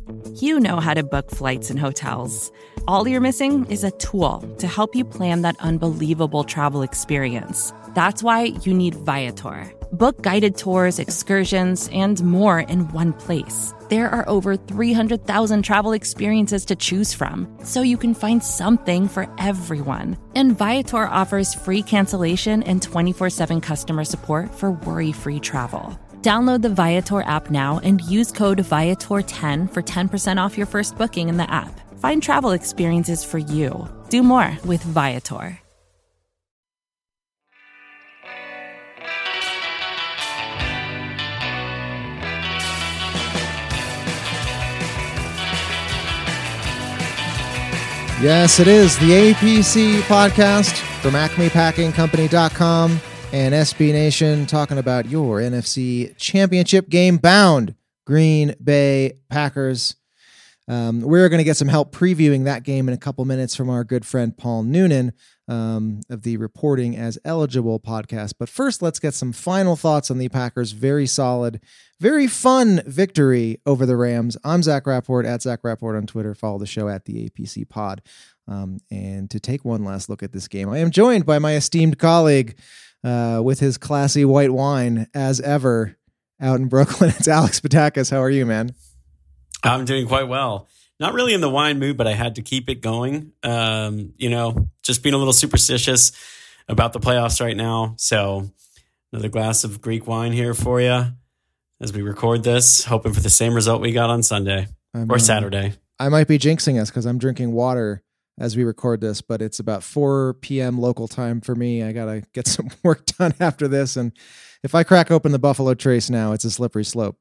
You know how to book flights and hotels. All you're missing is a tool to help you plan that unbelievable travel experience. That's why you need Viator. Book guided tours, excursions, and more in one place. There are over 300,000 travel experiences to choose from, so you can find something for everyone. And Viator offers free cancellation and 24/7 customer support for worry-free travel. Download the Viator app now and use code Viator10 for 10% off your first booking in the app. Find travel experiences for you. Do more with Viator. Yes, it is the APC podcast from AcmePackingCompany.com and SB Nation, talking about your NFC Championship game bound Green Bay Packers. We're going to get some help previewing that game in a couple minutes from our good friend Paul Noonan of the Reporting as Eligible podcast. But first, let's get some final thoughts on the Packers' very solid, very fun victory over the Rams. I'm Zach Rapport at Zach Rapport on Twitter. Follow the show at the APC Pod. And to take one last look at this game, I am joined by my esteemed colleague with his classy white wine as ever out in Brooklyn. It's Alex Patakis. How are you, man? I'm doing quite well. Not really in the wine mood, but I had to keep it going. Just being a little superstitious about the playoffs right now. So another glass of Greek wine here for you as we record this, hoping for the same result we got on Sunday or Saturday. I might be jinxing us because I'm drinking water as we record this, but it's about 4 p.m. local time for me. I got to get some work done after this. And if I crack open the Buffalo Trace now, it's a slippery slope.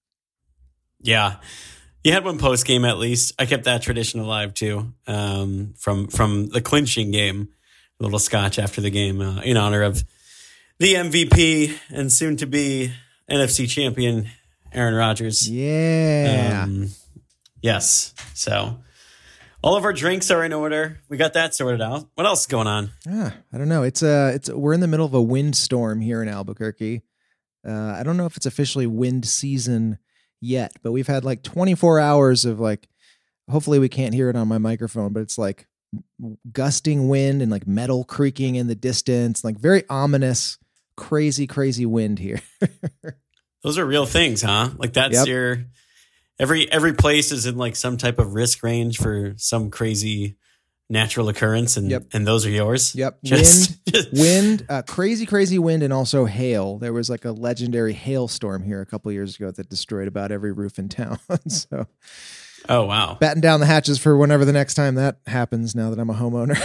Yeah. You had one post game at least. I kept that tradition alive too. From the clinching game, a little scotch after the game in honor of the MVP and soon to be NFC champion Aaron Rodgers. Yeah. Yes. So all of our drinks are in order. We got that sorted out. What else is going on? I don't know. We're in the middle of a windstorm here in Albuquerque. I don't know if it's officially wind season yet, but we've had like 24 hours of like, hopefully we can't hear it on my microphone, but it's like gusting wind and like metal creaking in the distance, like very ominous, crazy wind here. Those are real things, huh? Like that's your every place is in like some type of risk range for some crazy natural occurrence, and those are yours. Yep. Wind, crazy wind, and also hail. There was like a legendary hailstorm here a couple years ago that destroyed about every roof in town. So, oh wow, batten down the hatches for whenever the next time that happens. Now that I'm a homeowner.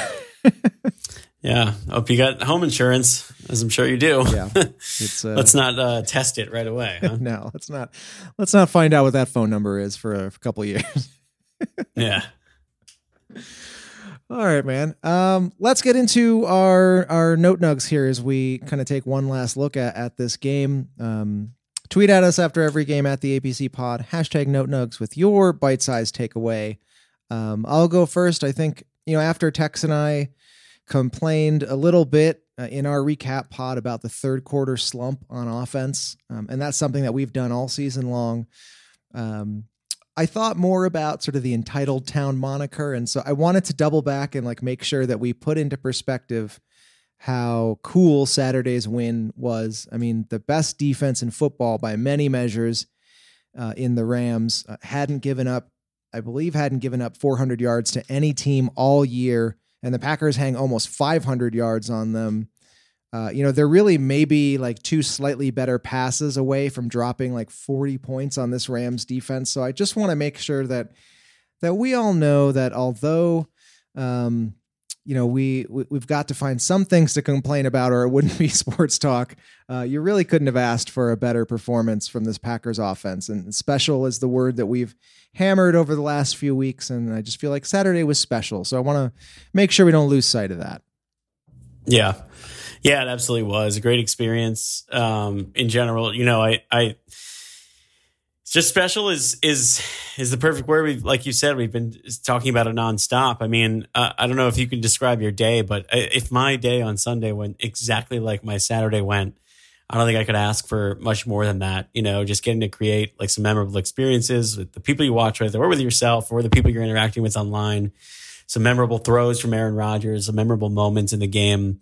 Yeah, hope you got home insurance, as I'm sure you do. Yeah, let's not test it right away. Huh? No, let's not find out what that phone number is for a couple years. Yeah. All right, man. Let's get into our note nugs here as we kind of take one last look at this game. Tweet at us after every game at the APC Pod. # note nugs with your bite-sized takeaway. I'll go first. I think, after Tex and I complained a little bit in our recap pod about the third quarter slump on offense, and that's something that we've done all season long. I thought more about sort of the entitled town moniker. And so I wanted to double back and like make sure that we put into perspective how cool Saturday's win was. I mean, the best defense in football by many measures in the Rams hadn't given up 400 yards to any team all year. And the Packers hang almost 500 yards on them. They're really maybe like 2 slightly better passes away from dropping like 40 points on this Rams defense. So I just want to make sure that we all know that although, we've got to find some things to complain about or it wouldn't be sports talk. You really couldn't have asked for a better performance from this Packers offense, and special is the word that we've hammered over the last few weeks. And I just feel like Saturday was special. So I want to make sure we don't lose sight of that. Yeah. Yeah, it absolutely was a great experience. In general, I just special is the perfect word. Like you said, we've been talking about it nonstop. I mean, I don't know if you can describe your day, but if my day on Sunday went exactly like my Saturday went, I don't think I could ask for much more than that. Just getting to create like some memorable experiences with the people you watch with, or with yourself, or the people you're interacting with online. Some memorable throws from Aaron Rodgers, some memorable moments in the game.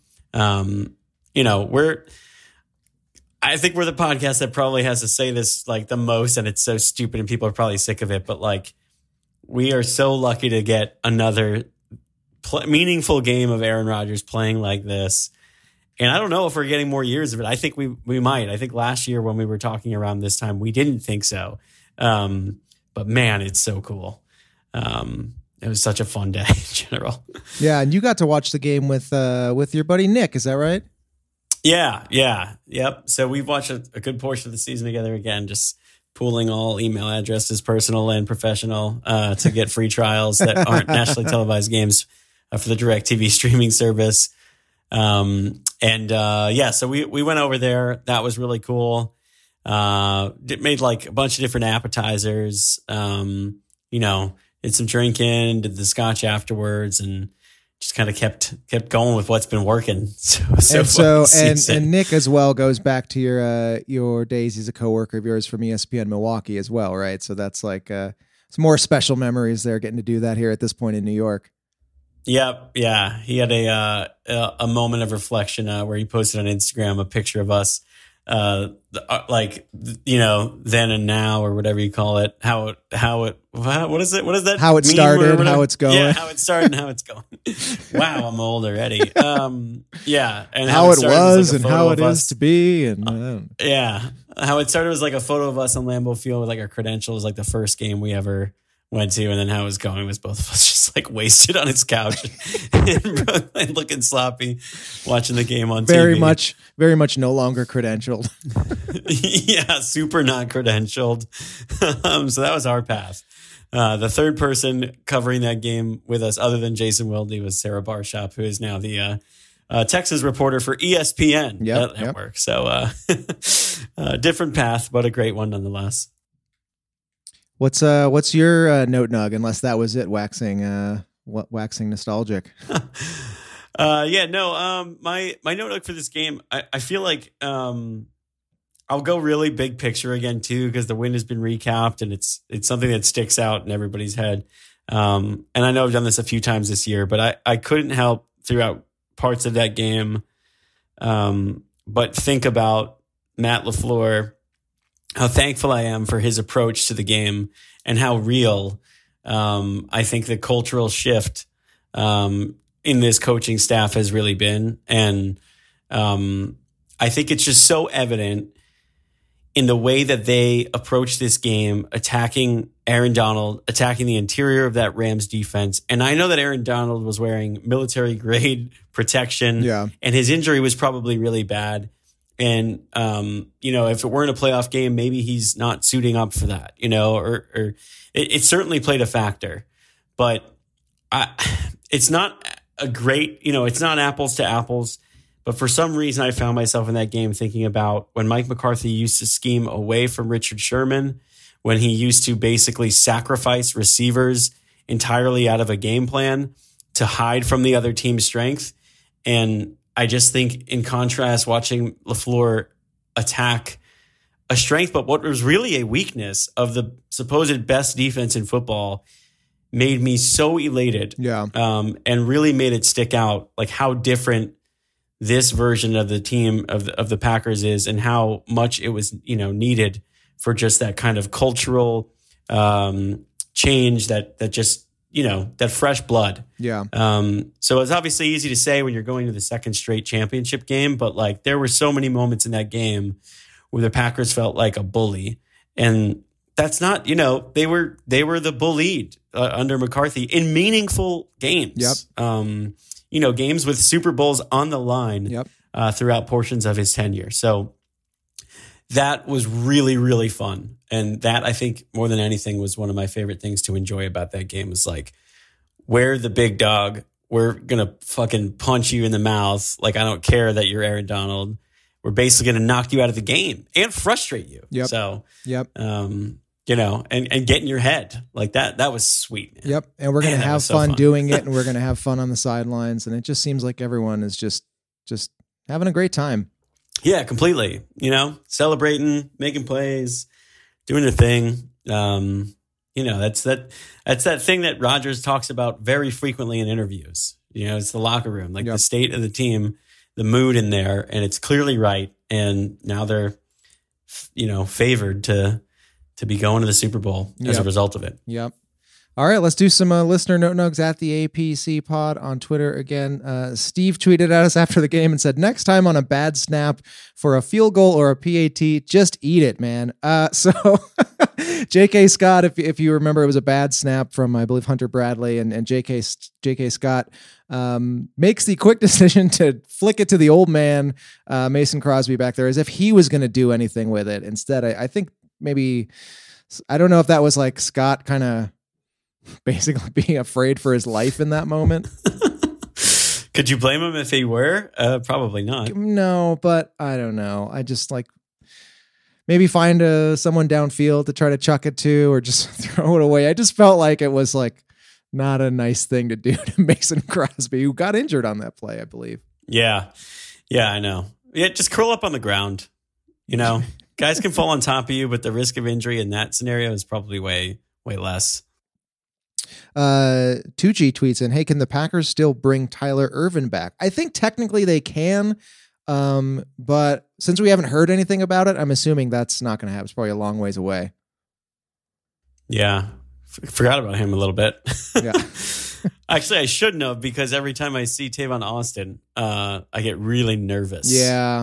I think we're the podcast that probably has to say this like the most, and it's so stupid and people are probably sick of it, but like we are so lucky to get another meaningful game of Aaron Rodgers playing like this. And I don't know if we're getting more years of it. I think we might. I think last year when we were talking around this time, we didn't think so. But man, it's so cool. It was such a fun day in general. Yeah, and you got to watch the game with your buddy Nick, is that right? Yeah. Yep. So we've watched a good portion of the season together again, just pooling all email addresses, personal and professional, to get free trials that aren't nationally televised games for the DirecTV streaming service. So we went over there. That was really cool. Made like a bunch of different appetizers, did some drinking, did the scotch afterwards, and just kind of kept going with what's been working. And Nick as well goes back to your days. He's a coworker of yours from ESPN Milwaukee as well, right? So that's like some more special memories there, getting to do that here at this point in New York. Yep. Yeah. He had a moment of reflection where he posted on Instagram a picture of us, then and now, or whatever you call it. What is it? What is that? How it started, how it's going. Yeah, how it started and how it's going. Wow, I'm old already. And how it was and how it is to be. And how it started was like a photo of us on Lambeau Field with like our credentials, like the first game we ever went to, and then how it was going was both of us just like wasted on his couch in Brooklyn, looking sloppy, watching the game on TV. Very much no longer credentialed. Yeah, super not credentialed. So that was our path. The third person covering that game with us, other than Jason Wilde, was Sarah Barshop, who is now the Texas reporter for ESPN network. So different path, but a great one nonetheless. What's your note nug? Unless that was it, waxing nostalgic. My note nug for this game, I feel like I'll go really big picture again too, because the win has been recapped and it's something that sticks out in everybody's head. And I know I've done this a few times this year, but I couldn't help throughout parts of that game, but think about Matt LaFleur. How thankful I am for his approach to the game and how real I think the cultural shift in this coaching staff has really been. And I think it's just so evident in the way that they approach this game, attacking Aaron Donald, attacking the interior of that Rams defense. And I know that Aaron Donald was wearing military grade protection, and his injury was probably really bad. And, if it weren't a playoff game, maybe he's not suiting up for that, or it certainly played a factor, but it's not a great, it's not apples to apples, but for some reason I found myself in that game thinking about when Mike McCarthy used to scheme away from Richard Sherman, when he used to basically sacrifice receivers entirely out of a game plan to hide from the other team's strength. And I just think, in contrast, watching LaFleur attack a strength, but what was really a weakness of the supposed best defense in football, made me so elated. And really made it stick out, like how different this version of the team of the Packers is, and how much it was, needed for just that kind of cultural change that just, that fresh blood. So it's obviously easy to say when you're going to the second straight championship game, but like there were so many moments in that game where the Packers felt like a bully, and that's not, they were the bullied under McCarthy in meaningful games. Games with Super Bowls on the line throughout portions of his tenure. So that was really, really fun. And that, I think, more than anything, was one of my favorite things to enjoy about that game. Was like, we're the big dog. We're going to fucking punch you in the mouth. Like, I don't care that you're Aaron Donald. We're basically going to knock you out of the game and frustrate you. So, and get in your head like that. That was sweet, man. And we're going to have fun doing it, and we're going to have fun on the sidelines. And it just seems like everyone is just having a great time. Yeah, completely. Celebrating, making plays, doing their thing. That's that thing that Rodgers talks about very frequently in interviews. It's the locker room, like the state of the team, the mood in there, and it's clearly right. And now they're, favored to be going to the Super Bowl as a result of it. Yep. All right, let's do some listener note nugs at the APC pod on Twitter again. Steve tweeted at us after the game and said, next time on a bad snap for a field goal or a PAT, just eat it, man. So J.K. Scott, if you remember, it was a bad snap from, I believe, Hunter Bradley, and J.K. Scott makes the quick decision to flick it to the old man, Mason Crosby back there, as if he was going to do anything with it. Instead, I think maybe, I don't know if that was like Scott kind of basically being afraid for his life in that moment. Could you blame him if he were? Probably not. No, but I don't know. I just maybe find someone downfield to try to chuck it to, or just throw it away. I just felt like it was not a nice thing to do to Mason Crosby, who got injured on that play, I believe. Yeah, I know. Yeah, just curl up on the ground. Guys can fall on top of you, but the risk of injury in that scenario is probably way, way less. Tucci tweets in, hey, can the Packers still bring Tyler Ervin back? I think technically they can, but since we haven't heard anything about it, I'm assuming that's not going to happen. It's probably a long ways away. Yeah, forgot about him a little bit. Yeah. Actually, I should know, because every time I see Tavon Austin, I get really nervous. Yeah.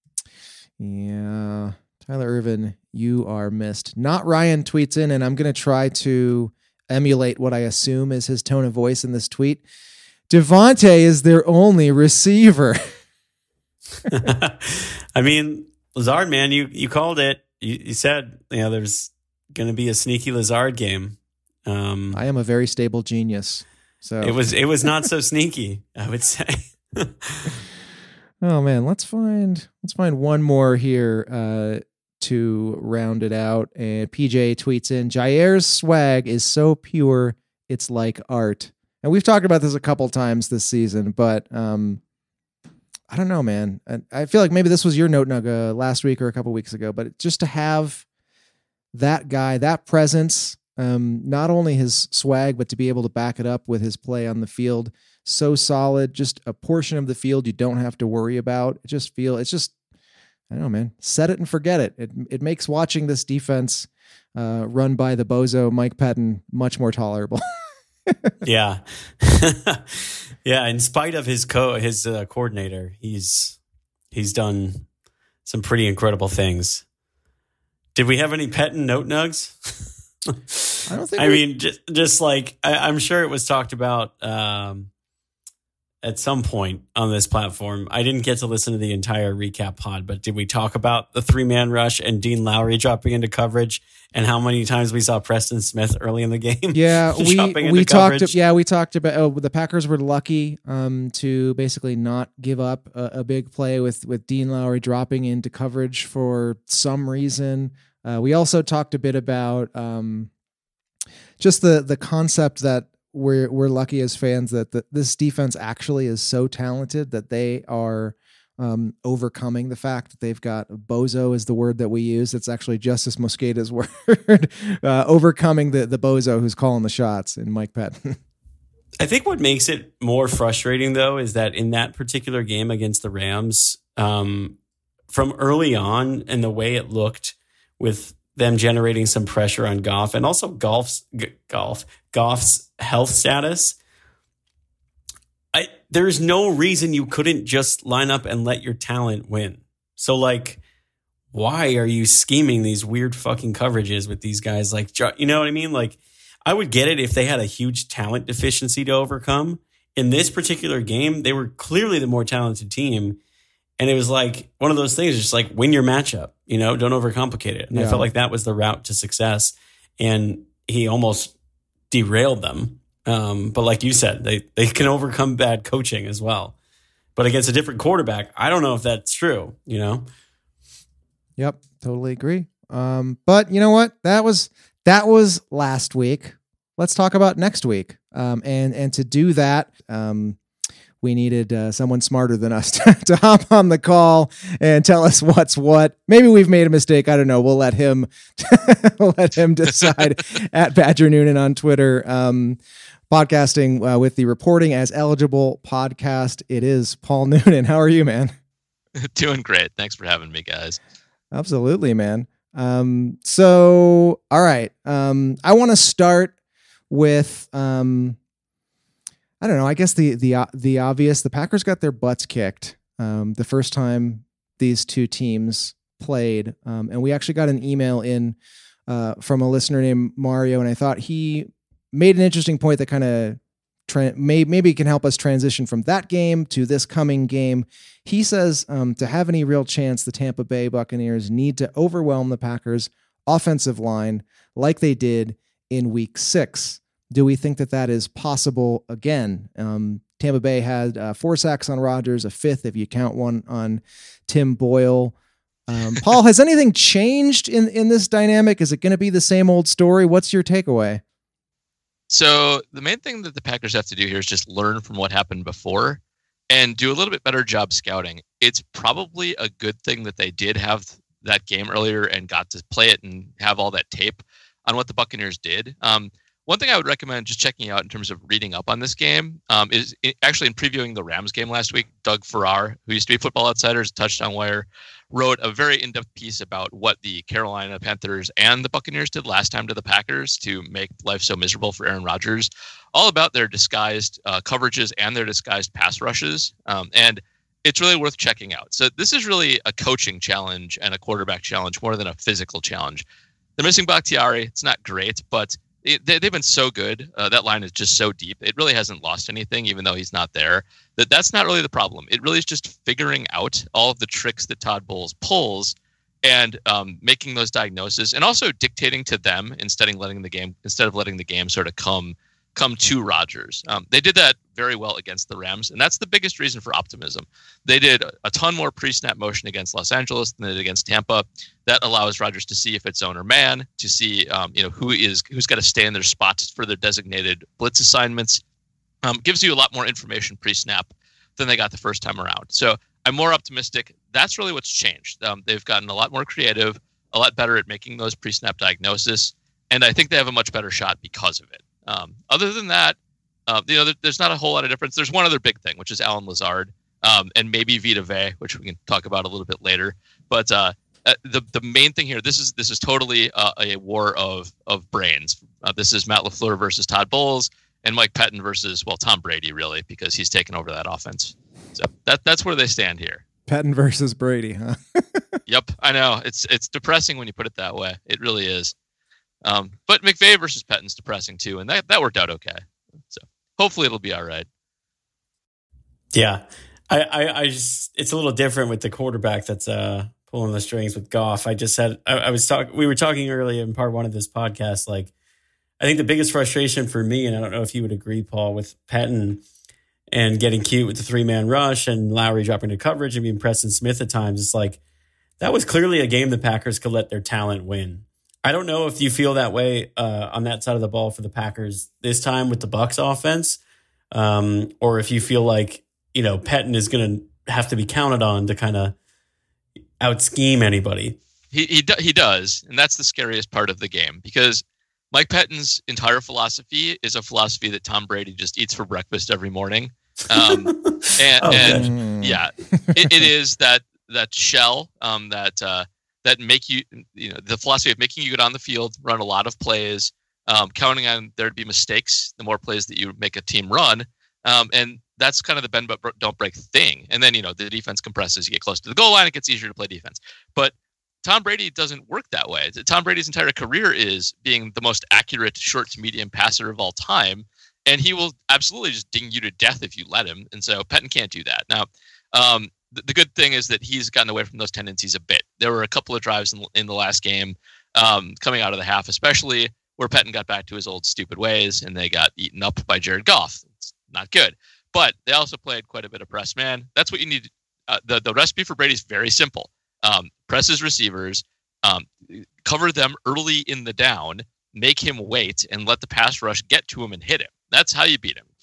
Tyler Ervin, you are missed. Not Ryan tweets in, and I'm going to try to emulate what I assume is his tone of voice in this tweet. Devontae is their only receiver. I mean, Lazard, man, you called it. You said, there's going to be a sneaky Lazard game. I am a very stable genius. So it was not so sneaky, I would say. Oh man, let's find one more here to round it out. And PJ tweets in, Jair's swag is so pure, it's like art. And we've talked about this a couple times this season, but I don't know, man. I feel like maybe this was your note nug last week or a couple weeks ago, but just to have that guy, that presence, not only his swag, but to be able to back it up with his play on the field, so solid. Just a portion of the field you don't have to worry about. It's just, I don't know, man. Set it and forget it. It makes watching this defense run by the bozo Mike Pettin much more tolerable. Yeah. Yeah. In spite of his coordinator, he's done some pretty incredible things. Did we have any Pettin note nugs? I don't think. I mean, just like I'm sure it was talked about at some point on this platform. I didn't get to listen to the entire recap pod, but did we talk about the 3-man rush and Dean Lowry dropping into coverage, and how many times we saw Preston Smith early in the game? Yeah, we talked about the Packers were lucky to basically not give up a big play with Dean Lowry dropping into coverage for some reason. We also talked a bit about just the concept that we're lucky as fans that this defense actually is so talented that they are overcoming the fact that they've got bozo is the word that we use. It's actually Justice Mosqueda's word. Overcoming the bozo who's calling the shots in Mike Pettin. I think what makes it more frustrating, though, is that in that particular game against the Rams, from early on and the way it looked with them generating some pressure on Goff, and also Goff's health status, there's no reason you couldn't just line up and let your talent win. So, why are you scheming these weird fucking coverages with these guys? You know what I mean? I would get it if they had a huge talent deficiency to overcome. In this particular game, they were clearly the more talented team. And it was one of those things, just win your matchup, don't overcomplicate it. And I felt like that was the route to success. And he almost derailed them. But like you said, they can overcome bad coaching as well. But against a different quarterback, I don't know if that's true, Yep, totally agree. But you know what? That was last week. Let's talk about next week. And to do that, we needed someone smarter than us to hop on the call and tell us what's what. Maybe we've made a mistake. I don't know. We'll let him decide at Badger Noonan on Twitter. Podcasting with the Reporting as Eligible podcast. It is Paul Noonan. How are you, man? Doing great. Thanks for having me, guys. Absolutely, man. So, all right. I want to start with, I don't know, I guess the obvious. The Packers got their butts kicked the first time these two teams played. And we actually got an email in from a listener named Mario, and I thought he made an interesting point that kind of maybe can help us transition from that game to this coming game. He says to have any real chance, the Tampa Bay Buccaneers need to overwhelm the Packers' offensive line like they did in Week 6. Do we think that is possible again? Tampa Bay had 4 sacks on Rodgers, a 5th if you count one on Tim Boyle. Paul, has anything changed in this dynamic? Is it going to be the same old story? What's your takeaway? So the main thing that the Packers have to do here is just learn from what happened before and do a little bit better job scouting. It's probably a good thing that they did have that game earlier and got to play it and have all that tape on what the Buccaneers did. One thing I would recommend just checking out in terms of reading up on this game is actually in previewing the Rams game last week, Doug Farrar, who used to be Football Outsiders, Touchdown Wire, wrote a very in-depth piece about what the Carolina Panthers and the Buccaneers did last time to the Packers to make life so miserable for Aaron Rodgers, all about their disguised coverages and their disguised pass rushes. And it's really worth checking out. So this is really a coaching challenge and a quarterback challenge more than a physical challenge. They're missing Bakhtiari. It's not great, but they've been so good. That line is just so deep. It really hasn't lost anything, even though he's not there. That's not really the problem. It really is just figuring out all of the tricks that Todd Bowles pulls and making those diagnoses and also dictating to them instead of letting the game sort of come to Rodgers. They did that very well against the Rams, and that's the biggest reason for optimism. They did a ton more pre-snap motion against Los Angeles than they did against Tampa. That allows Rodgers to see if it's zone or man, to see who's got to stay in their spots for their designated blitz assignments. Gives you a lot more information pre-snap than they got the first time around. So I'm more optimistic. That's really what's changed. They've gotten a lot more creative, a lot better at making those pre-snap diagnoses, and I think they have a much better shot because of it. Other than that, there's not a whole lot of difference. There's one other big thing, which is Alan Lazard, and maybe Vita Vea, which we can talk about a little bit later. But the main thing here, this is totally a war of brains. This is Matt LaFleur versus Todd Bowles, and Mike Pettin versus Tom Brady, really, because he's taken over that offense. So that's where they stand here. Pettin versus Brady, huh? Yep, I know. It's depressing when you put it that way. It really is. But McVay versus Pettin's depressing too, and that worked out okay. So hopefully it'll be all right. Yeah, I just, it's a little different with the quarterback that's pulling the strings with Goff. We were talking earlier in part 1 of this podcast. Like, I think the biggest frustration for me, and I don't know if you would agree, Paul, with Pettin and getting cute with the 3-man rush and Lowry dropping to coverage and being Preston Smith at times. It's like, that was clearly a game the Packers could let their talent win. I don't know if you feel that way on that side of the ball for the Packers this time with the Bucs offense, or if you feel like, Pettin is going to have to be counted on to kind of out-scheme anybody. He does, and that's the scariest part of the game, because Mike Pettin's entire philosophy is a philosophy that Tom Brady just eats for breakfast every morning. It is that shell that make you, the philosophy of making you get on the field, run a lot of plays, counting on there to be mistakes, the more plays that you make a team run. And that's kind of the bend but don't break thing. And then, the defense compresses, you get close to the goal line, it gets easier to play defense. But Tom Brady doesn't work that way. Tom Brady's entire career is being the most accurate short to medium passer of all time. And he will absolutely just ding you to death if you let him. And so Pettin can't do that. Now, the good thing is that he's gotten away from those tendencies a bit. There were a couple of drives in the last game coming out of the half, especially where Pettin got back to his old stupid ways and they got eaten up by Jared Goff. It's not good. But they also played quite a bit of press man. That's what you need. The recipe for Brady is very simple. Press his receivers, cover them early in the down, make him wait, and let the pass rush get to him and hit him. That's how you beat him.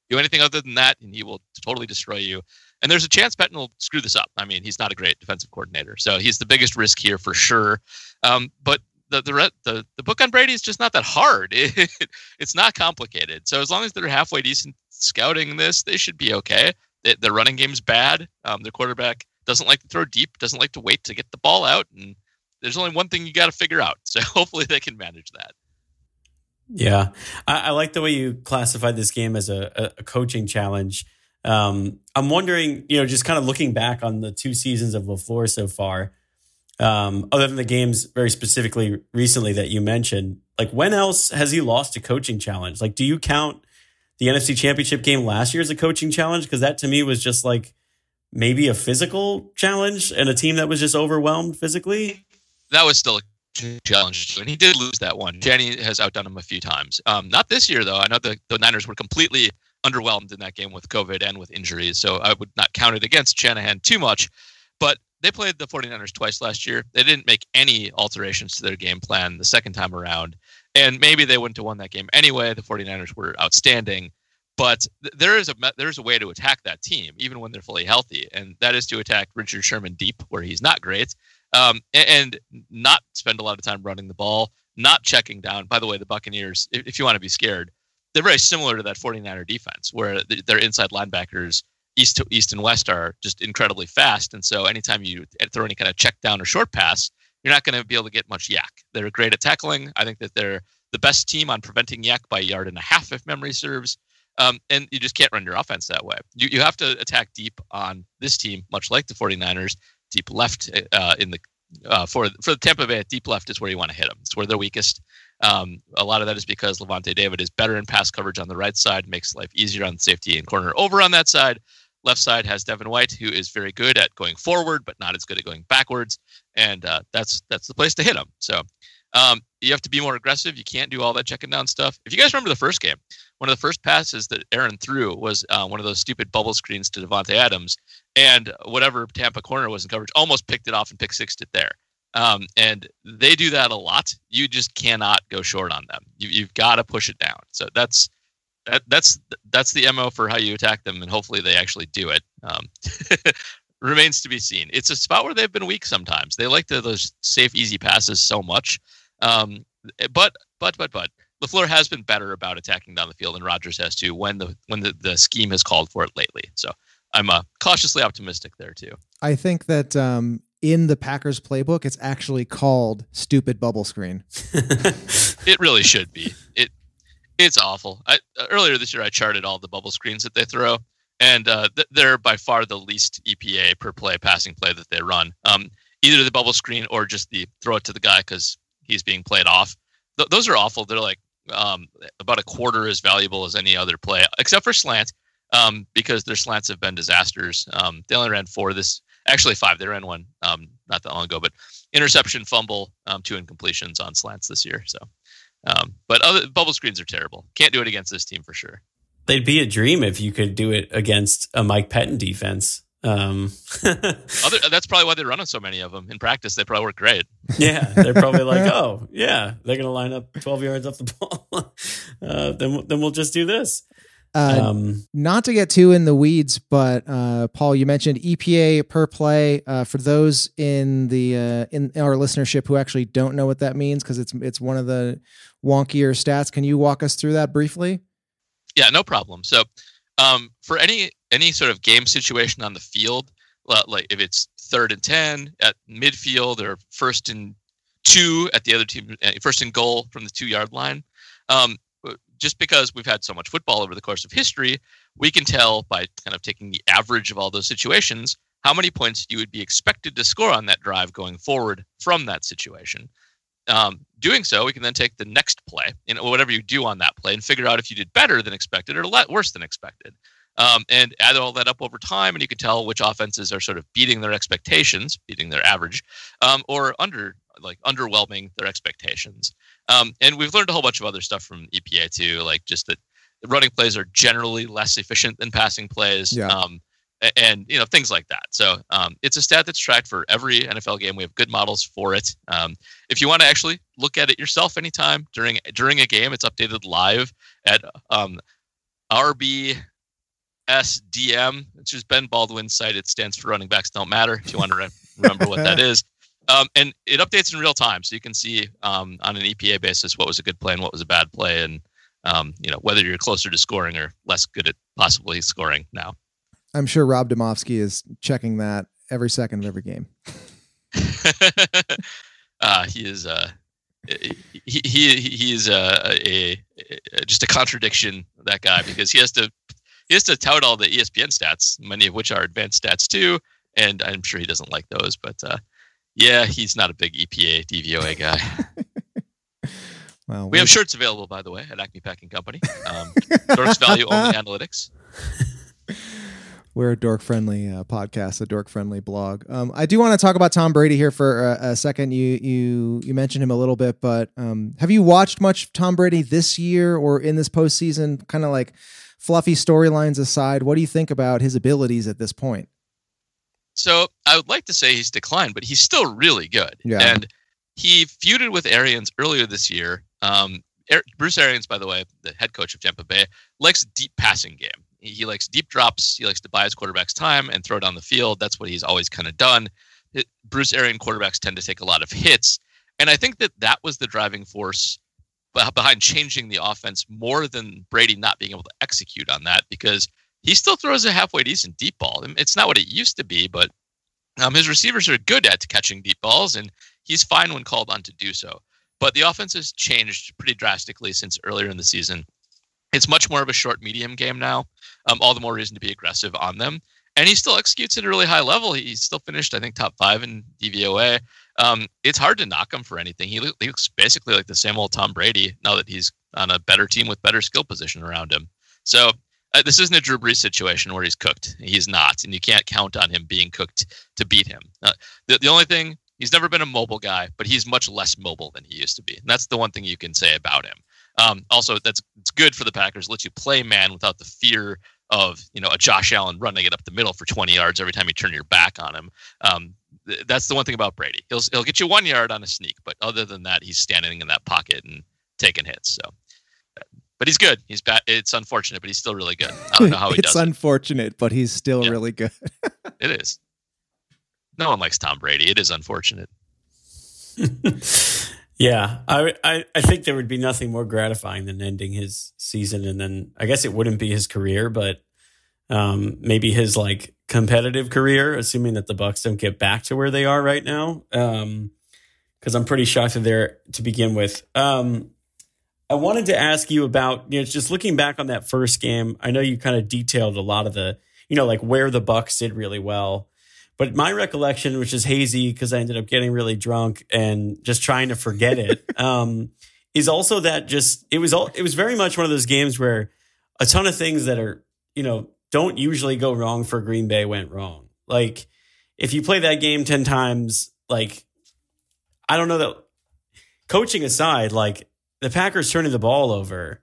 Do anything other than that, and he will totally destroy you. And there's a chance Pettine will screw this up. I mean, he's not a great defensive coordinator, so he's the biggest risk here for sure. But the book on Brady is just not that hard. It's not complicated. So as long as they're halfway decent scouting this, they should be okay. Their running game's bad. Their quarterback doesn't like to throw deep, doesn't like to wait to get the ball out, and there's only one thing you got to figure out. So hopefully they can manage that. Yeah, I like the way you classified this game as a coaching challenge. I'm wondering, just kind of looking back on the 2 seasons of LaFleur so far, other than the games very specifically recently that you mentioned, like when else has he lost a coaching challenge? Like, do you count the NFC Championship game last year as a coaching challenge? Because that to me was just like maybe a physical challenge and a team that was just overwhelmed physically. That was still a challenge, and he did lose that one. Jenny has outdone him a few times. Not this year, though. I know the Niners were completely underwhelmed in that game with COVID and with injuries, so I would not count it against Shanahan too much. But they played the 49ers twice last year. They didn't make any alterations to their game plan the second time around, and maybe they wouldn't have won that game anyway. The 49ers were outstanding, but there is a way to attack that team, even when they're fully healthy, and that is to attack Richard Sherman deep, where he's not great. And not spend a lot of time running the ball, not checking down. By the way, the Buccaneers, if you want to be scared, they're very similar to that 49er defense, where their inside linebackers, east and west, are just incredibly fast. And so anytime you throw any kind of check down or short pass, you're not going to be able to get much yak. They're great at tackling. I think that they're the best team on preventing yak by 1.5 yards, if memory serves. And you just can't run your offense that way. You have to attack deep on this team, much like the 49ers. Deep left for the Tampa Bay, deep left is where you want to hit them. It's where they're weakest. A lot of that is because Levante David is better in pass coverage on the right side, makes life easier on the safety and corner over on that side. Left side has Devin White, who is very good at going forward, but not as good at going backwards. And that's the place to hit them. So you have to be more aggressive. You can't do all that checking down stuff. If you guys remember the first game, one of the first passes that Aaron threw was one of those stupid bubble screens to Devontae Adams, and whatever Tampa corner was in coverage almost picked it off and pick-sixed it there. And they do that a lot. You just cannot go short on them. You've got to push it down. So that's the MO for how you attack them, and hopefully they actually do it. Remains to be seen. It's a spot where they've been weak sometimes. They like those safe, easy passes so much. But LaFleur has been better about attacking down the field, and Rodgers has too when the scheme has called for it lately. So I'm cautiously optimistic there too. I think that in the Packers playbook, it's actually called stupid bubble screen. It really should be. It's awful. Earlier this year, I charted all the bubble screens that they throw, and they're by far the least EPA per play passing play that they run. Either the bubble screen or just the throw it to the guy because he's being played off. Those are awful. They're like about a quarter as valuable as any other play, except for slant, because their slants have been disasters. They only ran 5. They ran 1 not that long ago, but interception, fumble, 2 incompletions on slants this year. So, but other bubble screens are terrible. Can't do it against this team for sure. They'd be a dream if you could do it against a Mike Pettine defense. That's probably why they run so many of them in practice. They probably work great. Yeah, they're probably like, oh yeah, they're gonna line up 12 yards off the ball. Then we'll just do this. Not to get too in the weeds, but Paul, you mentioned EPA per play. For those in our listenership who actually don't know what that means, because it's one of the wonkier stats. Can you walk us through that briefly? Yeah, no problem. So, for any sort of game situation on the field, like if it's 3rd and 10 at midfield or 1st and 2 at the other team, 1st and goal from the 2-yard line, just because we've had so much football over the course of history, we can tell by kind of taking the average of all those situations how many points you would be expected to score on that drive going forward from that situation. Doing so, we can then take the next play, whatever you do on that play, and figure out if you did better than expected or worse than expected. And add all that up over time, and you can tell which offenses are sort of beating their expectations, beating their average, or underwhelming their expectations. And we've learned a whole bunch of other stuff from EPA too, like just that running plays are generally less efficient than passing plays. Yeah. And things like that. So it's a stat that's tracked for every NFL game. We have good models for it. If you want to actually look at it yourself anytime during a game, it's updated live at RB RSDM, which is Ben Baldwin's site. It stands for Running Backs Don't Matter, if you want to remember what that is. And it updates in real time, so you can see on an EPA basis what was a good play and what was a bad play, and whether you're closer to scoring or less good at possibly scoring now. I'm sure Rob Domofsky is checking that every second of every game. He is he is just a contradiction, that guy, because he has to tout all the ESPN stats, many of which are advanced stats too, and I'm sure he doesn't like those, but yeah, he's not a big EPA DVOA guy. Well, we have shirts available, by the way, at Acme Packing Company. Dorks Value Only Analytics. We're a dork-friendly podcast, a dork-friendly blog. I do want to talk about Tom Brady here for a second. You mentioned him a little bit, but have you watched much Tom Brady this year or in this postseason? Kind of like fluffy storylines aside, what do you think about his abilities at this point? So I would like to say he's declined, but he's still really good. Yeah. And he feuded with Arians earlier this year. Bruce Arians, by the way, the head coach of Tampa Bay, likes a deep passing game. He likes deep drops. He likes to buy his quarterbacks time and throw down the field. That's what he's always kind of done. Bruce Arians quarterbacks tend to take a lot of hits. And I think that was the driving force behind changing the offense more than Brady not being able to execute on that, because he still throws a halfway decent deep ball. It's not what it used to be, but his receivers are good at catching deep balls, and he's fine when called on to do so. But the offense has changed pretty drastically since earlier in the season. It's much more of a short-medium game now. All the more reason to be aggressive on them. And he still executes at a really high level. He's still finished, I think, top 5 in DVOA. It's hard to knock him for anything. He looks basically like the same old Tom Brady now that he's on a better team with better skill position around him. So this isn't a Drew Brees situation where he's cooked. He's not, and you can't count on him being cooked to beat him. The only thing, he's never been a mobile guy, but he's much less mobile than he used to be. And that's the one thing you can say about him. Also, it's good for the Packers. It lets you play man without the fear of a Josh Allen running it up the middle for 20 yards every time you turn your back on him. That's the one thing about Brady. He'll get you 1 yard on a sneak, but other than that, he's standing in that pocket and taking hits. So, but he's good. He's bad. It's unfortunate, but he's still really good. I don't know how he does. It's unfortunate, but he's still really good. It is. No one likes Tom Brady. It is unfortunate. Yeah, I think there would be nothing more gratifying than ending his season, and then I guess it wouldn't be his career, but maybe his competitive career, assuming that the Bucs don't get back to where they are right now. Because I'm pretty shocked that they're to begin with. I wanted to ask you about just looking back on that first game. I know you kind of detailed a lot of the where the Bucs did really well. But my recollection, which is hazy because I ended up getting really drunk and just trying to forget it, is also that it was very much one of those games where a ton of things that are, don't usually go wrong for Green Bay went wrong. Like if you play that game 10 times, I don't know that coaching aside, the Packers turning the ball over,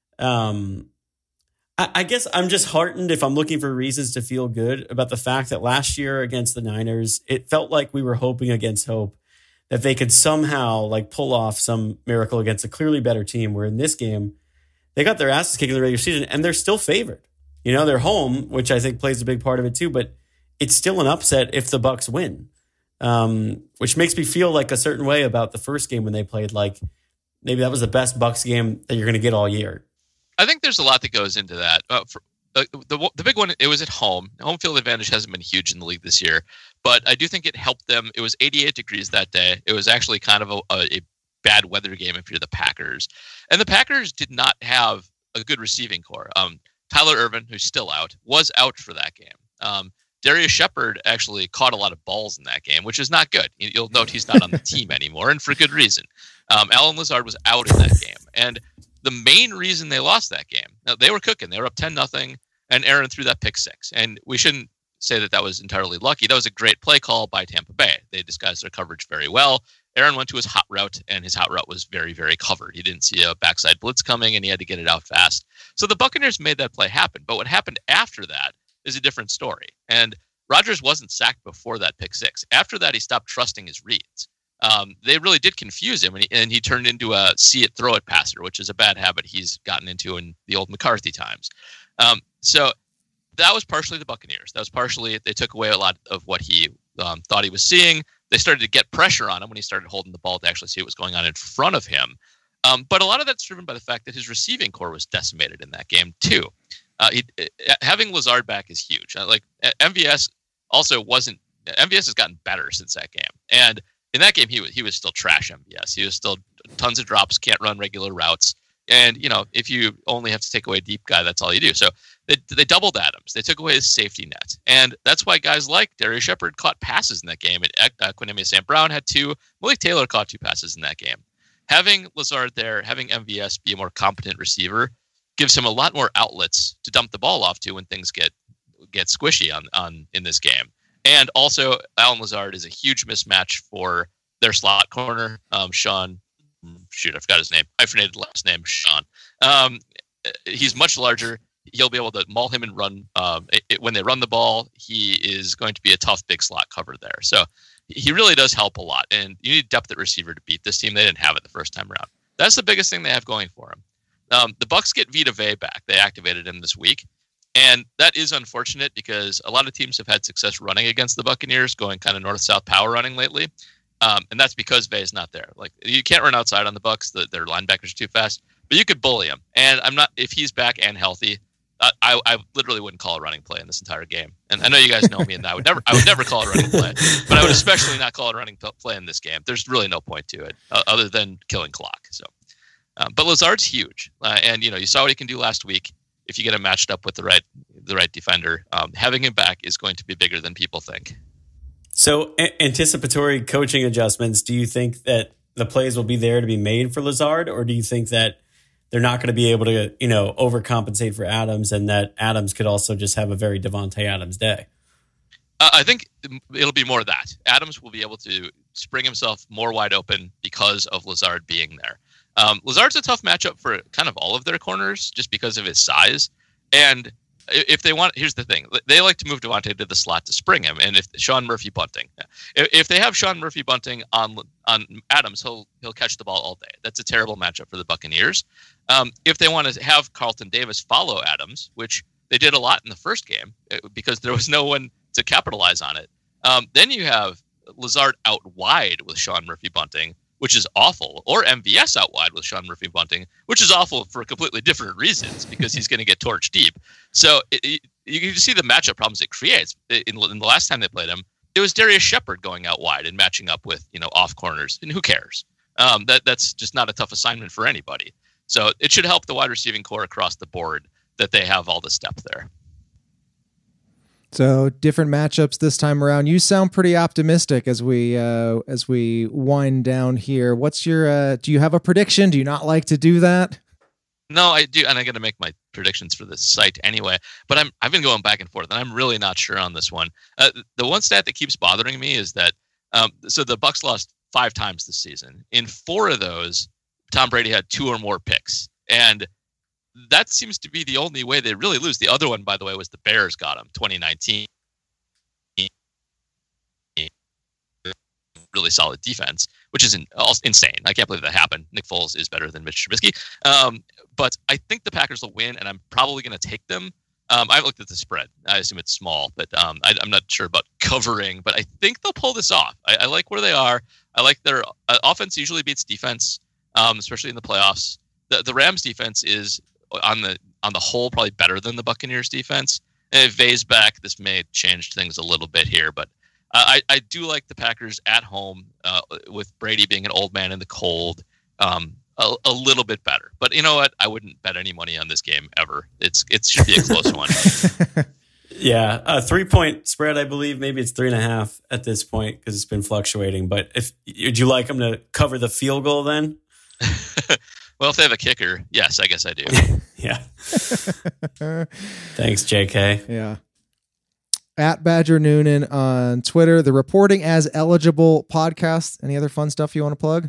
I guess I'm just heartened if I'm looking for reasons to feel good about the fact that last year against the Niners, it felt like we were hoping against hope that they could somehow pull off some miracle against a clearly better team, where in this game, they got their asses kicked in the regular season and they're still favored. They're home, which I think plays a big part of it too, but it's still an upset if the Bucs win, which makes me feel a certain way about the first game when they played, maybe that was the best Bucs game that you're going to get all year. I think there's a lot that goes into that. The big one, it was at home. Home field advantage hasn't been huge in the league this year, but I do think it helped them. It was 88 degrees that day. It was actually kind of a bad weather game if you're the Packers. And the Packers did not have a good receiving core. Tyler Ervin, who's still out, was out for that game. Darius Shepard actually caught a lot of balls in that game, which is not good. You'll note he's not on the team anymore, and for good reason. Allen Lazard was out in that game. And the main reason they lost that game, now, they were cooking. They were up 10-0, and Aaron threw that pick six. And we shouldn't say that was entirely lucky. That was a great play call by Tampa Bay. They disguised their coverage very well. Aaron went to his hot route, and his hot route was very, very covered. He didn't see a backside blitz coming, and he had to get it out fast. So the Buccaneers made that play happen. But what happened after that is a different story. And Rodgers wasn't sacked before that pick six. After that, he stopped trusting his reads. They really did confuse him, and he turned into a see it, throw it passer, which is a bad habit he's gotten into in the old McCarthy times. So that was partially the Buccaneers. That was partially they took away a lot of what he thought he was seeing. They started to get pressure on him when he started holding the ball to actually see what was going on in front of him. But a lot of that's driven by the fact that his receiving core was decimated in that game too. Having Lazard back is huge. MVS also wasn't. MVS has gotten better since that game, and in that game he was still trash MVS. He was still tons of drops, can't run regular routes, and if you only have to take away a deep guy, that's all you do. So they doubled Adams. They took away his safety net, and that's why guys like Darius Shepard caught passes in that game. And Quinemy St. Brown had 2. Malik Taylor caught 2 passes in that game. Having Lazard there, having MVS be a more competent receiver, gives him a lot more outlets to dump the ball off to when things get squishy on in this game. And also, Allen Lazard is a huge mismatch for their slot corner, Sean. Shoot, I forgot his name. I hyphenated the last name, Sean. He's much larger. He'll be able to maul him and run. When they run the ball, he is going to be a tough big slot cover there. So he really does help a lot. And you need depth at receiver to beat this team. They didn't have it the first time around. That's the biggest thing they have going for them. The Bucs get Vita Vea back. They activated him this week. And that is unfortunate because a lot of teams have had success running against the Buccaneers, going kind of north-south power running lately. And that's because Vea is not there. You can't run outside on the Bucs. Their linebackers are too fast. But you could bully him. And if he's back and healthy, I literally wouldn't call a running play in this entire game. And I know you guys know me, and I would never call a running play. But I would especially not call a running play in this game. There's really no point to it other than killing clock. So, but Lazard's huge, and you saw what he can do last week. If you get him matched up with the right defender, having him back is going to be bigger than people think. So, anticipatory coaching adjustments. Do you think that the plays will be there to be made for Lazard, or do you think that they're not going to be able to, overcompensate for Adams, and that Adams could also just have a very Devontae Adams day? I think it'll be more of that. Adams will be able to spring himself more wide open because of Lazard being there. Lazard's a tough matchup for kind of all of their corners just because of his size. And if they want, here's the thing. They like to move Devontae to the slot to spring him. And if Sean Murphy bunting, if they have Sean Murphy bunting on Adams, he'll catch the ball all day. That's a terrible matchup for the Buccaneers. If they want to have Carlton Davis follow Adams, which they did a lot in the first game because there was no one to capitalize on it, then you have Lazard out wide with Sean Murphy bunting, which is awful, or MVS out wide with Sean Murphy bunting, which is awful for completely different reasons because he's going to get torched deep. So you can see the matchup problems it creates. In the last time they played him, it was Darius Shepard going out wide and matching up with off corners, and who cares? That's just not a tough assignment for anybody. So it should help the wide receiving core across the board that they have all this depth there. So different matchups this time around. You sound pretty optimistic as we wind down here. What's your? Do you have a prediction? Do you not like to do that? No, I do, and I'm going to make my predictions for this site anyway. But I've been going back and forth, and I'm really not sure on this one. The one stat that keeps bothering me is that so the Bucs lost 5 times this season. In 4 of those, Tom Brady had 2 or more picks, and that seems to be the only way they really lose. The other one, by the way, was the Bears got him 2019. Really solid defense, which is insane. I can't believe that happened. Nick Foles is better than Mitch Trubisky. But I think the Packers will win, and I'm probably going to take them. I looked at the spread. I assume it's small, but I'm not sure about covering. But I think they'll pull this off. I like where they are. I like their offense usually beats defense, especially in the playoffs. The Rams defense is on the whole probably better than the Buccaneers defense. And if Vea's back, this may change things a little bit here, but I do like the Packers at home with Brady being an old man in the cold a little bit better. But you know what? I wouldn't bet any money on this game ever. It should be a close one. Yeah, a 3-point spread, I believe. Maybe it's 3.5 at this point because it's been fluctuating. But would you like them to cover the field goal then? Well, if they have a kicker, yes, I guess I do. Yeah. Thanks, JK. Yeah. At Badger Noonan on Twitter, the Reporting as Eligible podcast. Any other fun stuff you want to plug?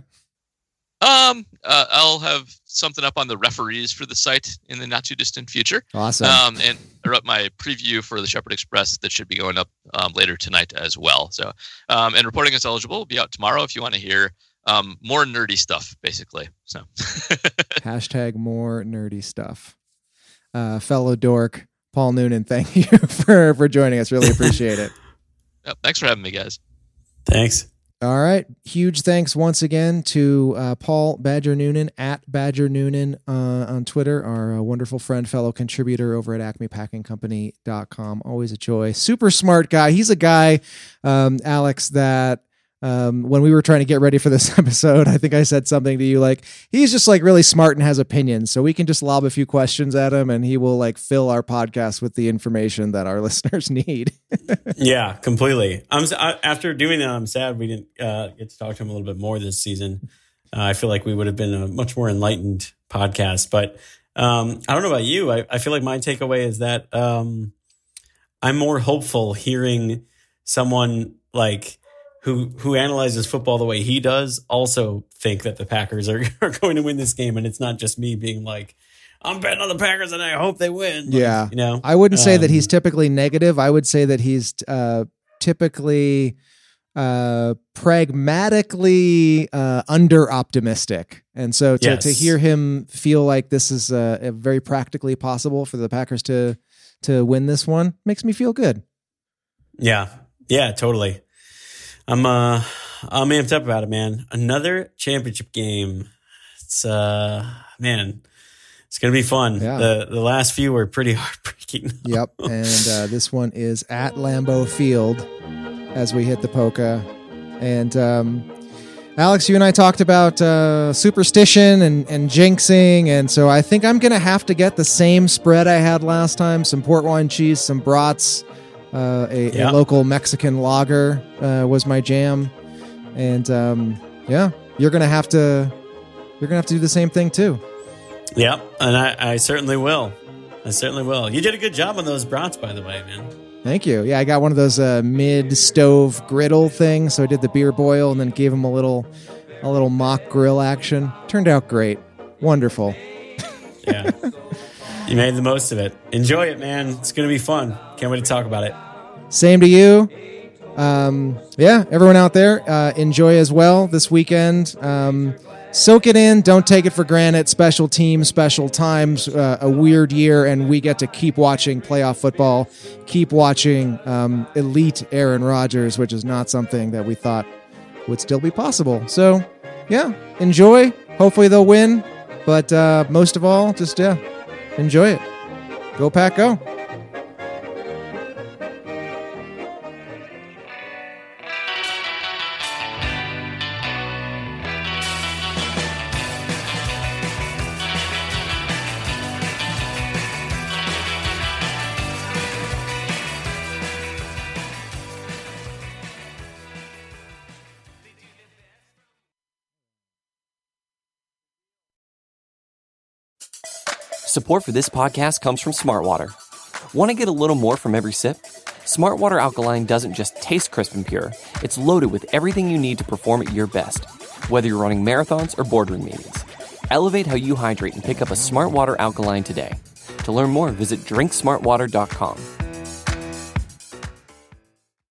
I'll have something up on the referees for the site in the not too distant future. Awesome. And I wrote my preview for the Shepherd Express that should be going up later tonight as well. So, and Reporting as Eligible will be out tomorrow if you want to hear more nerdy stuff, basically. So hashtag more nerdy stuff. Fellow dork, Paul Noonan, thank you for joining us. Really appreciate it. Yep, thanks for having me, guys. Thanks. All right. Huge thanks once again to Paul Badger Noonan at Badger Noonan on Twitter, our wonderful friend, fellow contributor over at acmepackingcompany.com. Always a joy. Super smart guy. He's a guy, Alex, that when we were trying to get ready for this episode, I think I said something to you like, he's just like really smart and has opinions. So we can just lob a few questions at him and he will like fill our podcast with the information that our listeners need. Yeah, completely. After doing that, I'm sad we didn't get to talk to him a little bit more this season. I feel like we would have been a much more enlightened podcast. But I don't know about you. I feel like my takeaway is that I'm more hopeful hearing someone like who analyzes football the way he does also think that the Packers are going to win this game. And it's not just me being like, I'm betting on the Packers and I hope they win. Like, yeah. You know, I wouldn't say that he's typically negative. I would say that he's typically pragmatically under optimistic. And so to hear him feel like this is very practically possible for the Packers to win this one makes me feel good. Yeah. Yeah, totally. I'm amped up about it, man. Another championship game. It's man, it's gonna be fun. Yeah. The last few were pretty heartbreaking. Yep. And this one is at Lambeau Field as we hit the Polka. And Alex, you and I talked about superstition and jinxing, and so I think I'm gonna have to get the same spread I had last time: some port wine cheese, some brats. A local Mexican lager was my jam, and you're gonna have to do the same thing too. Yep, and I certainly will. You did a good job on those brats, by the way, man. Thank you. Yeah, I got one of those mid-stove griddle things, so I did the beer boil and then gave them a little mock grill action. Turned out great, wonderful. Yeah. You made the most of it. Enjoy it, man. It's going to be fun. Can't wait to talk about it. Same to you. Everyone out there, enjoy as well this weekend. Soak it in. Don't take it for granted. Special teams, special times, a weird year, and we get to keep watching playoff football, keep watching elite Aaron Rodgers, which is not something that we thought would still be possible. So, yeah, enjoy. Hopefully they'll win. But most of all, just, enjoy it. Go Pack, go. Support for this podcast comes from Smartwater. Want to get a little more from every sip? Smartwater Alkaline doesn't just taste crisp and pure. It's loaded with everything you need to perform at your best, whether you're running marathons or boardroom meetings. Elevate how you hydrate and pick up a Smartwater Alkaline today. To learn more, visit drinksmartwater.com.